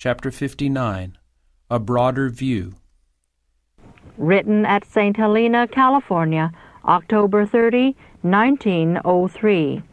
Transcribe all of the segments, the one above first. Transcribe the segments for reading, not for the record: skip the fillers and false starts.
Chapter 59, A Broader View. Written at St. Helena, California, October 30, 1903.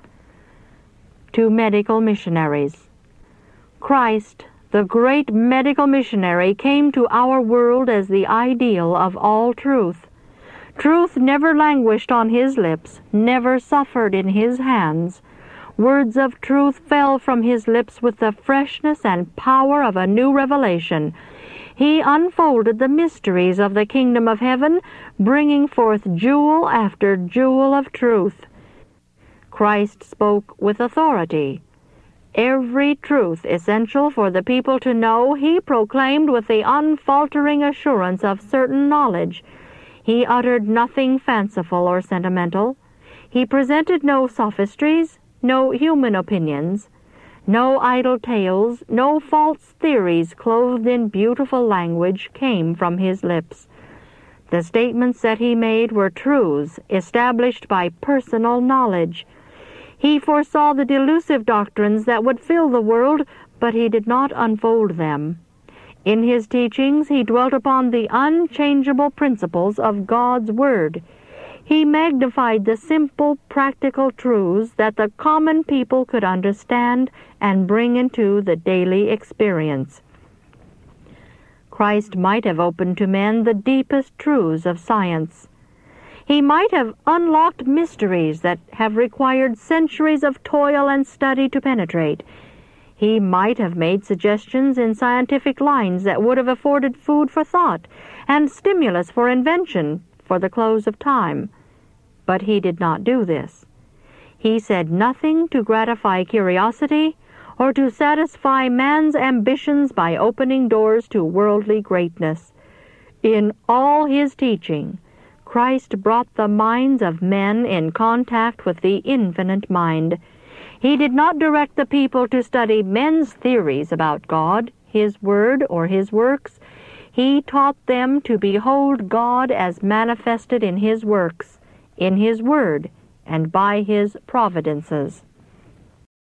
To medical missionaries. Christ, the great medical missionary, came to our world as the ideal of all truth. Truth never languished on his lips, never suffered in his hands. Words of truth fell from his lips with the freshness and power of a new revelation. He unfolded the mysteries of the kingdom of heaven, bringing forth jewel after jewel of truth. Christ spoke with authority. Every truth essential for the people to know, he proclaimed with the unfaltering assurance of certain knowledge. He uttered nothing fanciful or sentimental. He presented no sophistries, no human opinions, no idle tales, no false theories clothed in beautiful language came from his lips. The statements that he made were truths established by personal knowledge. He foresaw the delusive doctrines that would fill the world, but he did not unfold them. In his teachings he dwelt upon the unchangeable principles of God's Word. He magnified the simple, practical truths that the common people could understand and bring into the daily experience. Christ might have opened to men the deepest truths of science. He might have unlocked mysteries that have required centuries of toil and study to penetrate. He might have made suggestions in scientific lines that would have afforded food for thought and stimulus for invention for the close of time. But he did not do this. He said nothing to gratify curiosity or to satisfy man's ambitions by opening doors to worldly greatness. In all his teaching, Christ brought the minds of men in contact with the infinite mind. He did not direct the people to study men's theories about God, His Word, or His works. He taught them to behold God as manifested in His works, in His Word, and by His providences.